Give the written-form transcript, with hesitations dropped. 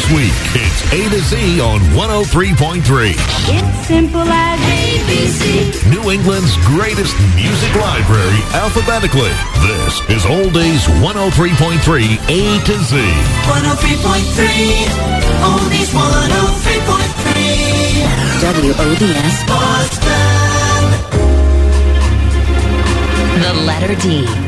this week. It's A to Z on 103.3. It's simple as ABC. New England's greatest music library alphabetically. This is Oldies 103.3 A to Z. 103.3. Oldies 103.3. WODS Boston. The letter D.